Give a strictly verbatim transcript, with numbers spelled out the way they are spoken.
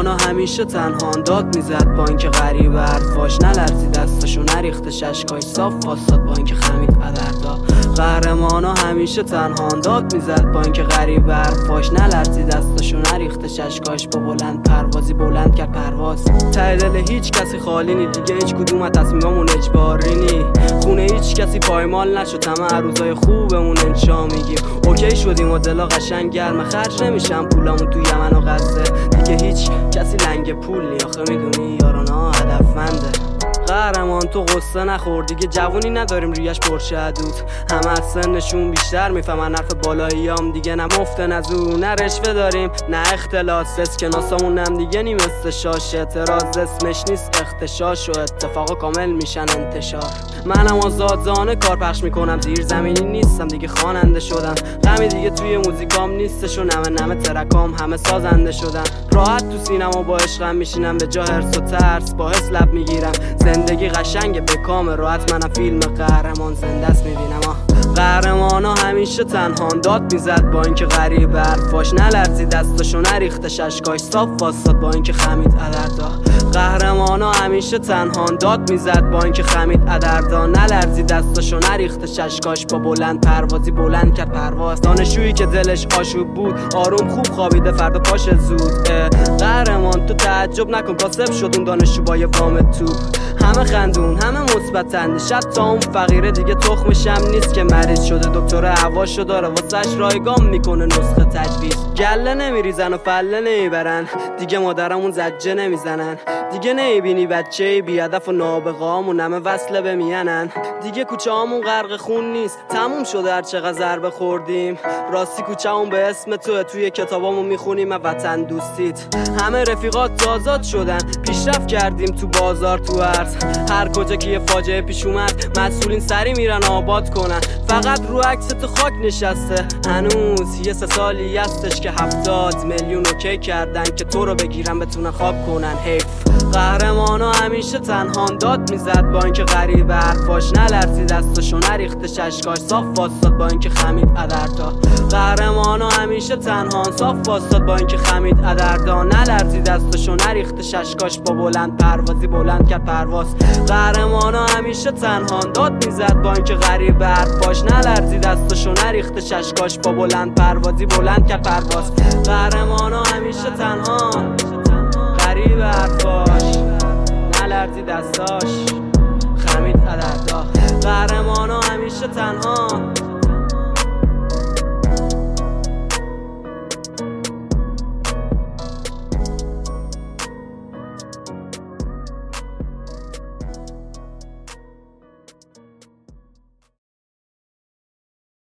قهرمانا همیشه تنها داد میزد با اینکه غریب حرفاش نلرزید دستشو نریخته اشکاش صاف واساد با اینکه خمید قدردا. قهرمانا همیشه تنها داد میزد با اینکه غریب حرفاش نلرزید دستشو نریخته اشکاش با بلند پروازی بلند کرد پرواز. ته دل هیچ کسی خالی نی دیگه، هیچ کدوم از تصمیمامون اجباری نی. خونه هیچ کسی پایمال نشد، همه روزای خوبمون انشا میگیم اوکی شدیم و دلا قشنگ گرم خرج نمیشم پولامون تو یمن و غزه. دیگه هیچ کسی لنگ پول نی، آخه میدونی یارانا هدفمنده. قهرمان تو قصه نخور دیگه، جوونی نداریم ریش پرشه حدود. همه از سنشون بیشتر میفهمن حرف بالاییام دیگه، نه مفته نه زور نه رشوه داریم نه اختلاس. اسکناسامون هم دیگه نیم استشاش، اعتراض اسمش نیست اختشاش و اتفاقا کامل میشن انتشار. منم آزادانه کار پخش میکنم، زیر زمینی نیستم دیگه خواننده شدم. غمی دیگه توی موزیکام نیستش و نمه نمه ترکام همه سازنده شدن. راحت تو سینما با عشقم میشینم، به جا هرس و ترس با حس لب میگیرم. زندگی قشنگه به کام راحت، منم فیلم قهرمان زنده است میبینم. قهرمانا همیشه تنها داد میزد با اینکه غریب حرفاش نلرزید دستشو نریختش اشکاش صاف واساد با اینکه خمید عدردا. قهرمانا همیشه تنها داد میزد با اینکه خمید عدردا نلرزید دستشو نریختش اشکاش با بلند پروازی بلند کرد پرواز. دانشجویی که دلش آشوب بود آروم خوب خوابیده فردا پاش زود. قهرمان تو تعجب نکن کاسب شد اون دانشجو با یه وام توپ. همه خندون همه مثبتن، شب تا اون فقیره دیگه تخمش هم نیست که مریض شده دکتر هواشو داره واسش رایگان میکنه نسخه تجویز. گله نمیریزن و فله نمیبرن دیگه، مادرمون زجه نمیزنن دیگه، نمیبینی بچه بی هدف و نابغه‌امون همه وصله به میانن دیگه. کوچه همون غرق خون نیست تموم شده هر چقدر ضربه خوردیم. راستی کوچه همون به اسم تو توی کتابامون میخونیم وطن دوستیت. همه رفیقات آزاد شدن پیشرفت کردیم تو بازار تو ارز. هر کجا که یه فاجعه پیش اومد مسئولین سری میرن آباد کنن. فقط رو عکس تو خاک نشسته هنوز یه سه سالی هستش که هفتاد میلیون اوکی کردن که تو رو بگیرن بتونن خواب کنن. حیف. قهرمانا همیشه تنها داد میزد با اینکه غریب حرفاش نلرزید دستشو نریختش اشکاش صاف واساد با اینکه خمید عدردا. قهرمانا همیشه تنها صاف واساد با اینکه خمید عدردا نلرزید دستشو نریختش اشکاش با بلند پروازی بلند کرد پرواز. قهرمانا همیشه تنها داد میزد با اینکه غریب حرفاش نلرزید دستشو نریختش اشکاش با بلند پروازی بلند کرد پرواز. قهرمانا همیشه تنها غریب حرفاش نلرزید دستاش خمید عدردا. قهرمانا همیشه تنها